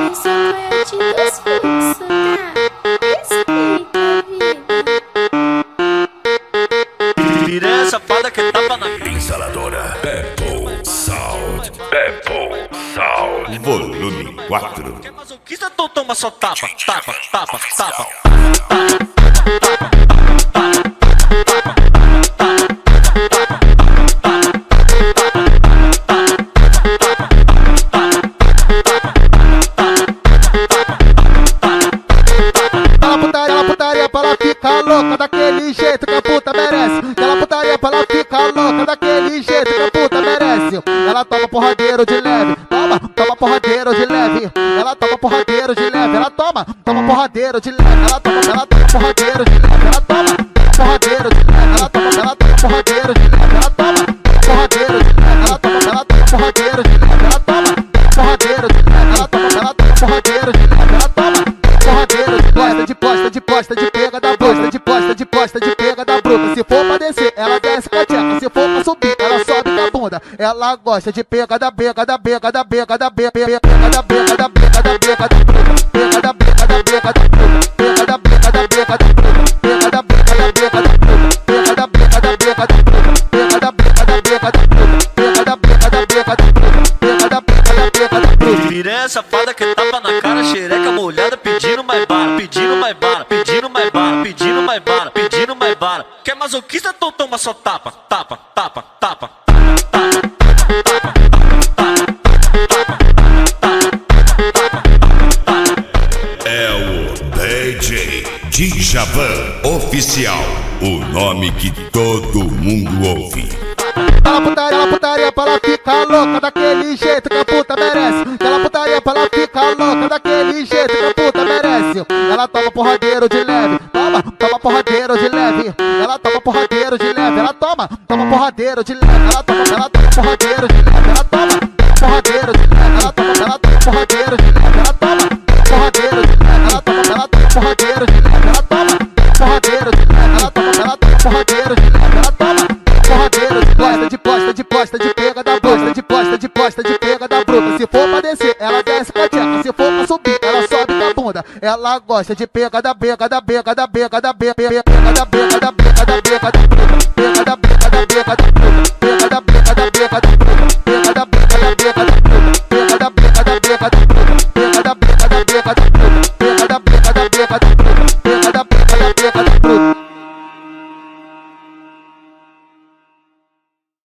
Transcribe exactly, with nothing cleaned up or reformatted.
Eu sou coiote dos fluxos, tá? Respeita, vida. Piranha safada que tapa na Instaladora Pebble Sound. Pebble Sound. Volume quatro. Quer masoquista, então toma só tapa, tapa, tapa, tapa. Aquela putaria, aquela putaria pra ela ficar louca daquele jeito que a puta merece. Aquela putaria pra ela ficar louca daquele jeito que a puta merece. Ela toma porradeiro de leve, toma, toma porradeiro de leve. Ela toma porradeiro de leve, ela toma, toma porradeiro de leve. Ela toma, ela toma porradeiro de leve, ela toma, porradeiro de leve. Ela toma, ela toma porradeiro de leve, ela toma, porradeiro de leve. Ela toma, ela toma porradeiro de leve, ela toma, porradeiro de leve. Ela toma, ela toma porradeiro de leve, ela toma, porradeiro de posta, de posta, de posta, de pega da bruta, de posta, de posta, de pega da bruta. Se for pra descer, ela desce com a tcheca. Se for pra subir, ela sobe com a bunda. Ela gosta de pega da bega da bega da bega da bega pega da bega da bega da bega da bruta, pega da bega da bega da bruta, pega da bega da bega da bruta, pega da bega da bega da bruta, pega da bega da bega da bruta, pega da bega da bega da bruta, pega da bega da bega da bruta, pega da bega da bega da bruta. Piranha safada que tapa na cara, xereca molhada, pedindo mais bala, pedindo mais bala, pedindo mais bala, pedindo mais bala, pedindo mais bala. Quer masoquista, então toma só tapa, tapa, tapa, tapa. É o D J Djavan Oficial, o nome que todo mundo ouve. Aquela putaria, aquela putaria pra ela ficar louca daquele jeito que a puta merece. Aquela putaria pra ela ficar louca daquele jeito que a puta merece. Ela toma porradeiro de leve, toma, toma porradeiro de leve. Ela toma porradeiro de leve, ela toma, toma porradeiro de leve. Ela toma, ela toma porradeiro de leve, ela toma, porradeiro de leve. Ela toma, ela toma porradeiro de leve, ela toma, porradeiro de leve. Ela toma, ela toma porradeiro de leve, ela toma, porradeiro de leve. Ela toma, ela toma porradeiro de leve, ela toma, porradeiro de posta, de posta, de posta, de pega da bruta, de posta, de posta, de pega da bruta. Se for pra descer, ela desce com a tcheca. Se for pra subir, ela sobe com a bunda. Ela gosta de pega da bega da bega da bega da bega pega da bega da bega da bega da bruta, pega da bega da bega da bruta, pega da bega da bega da bruta.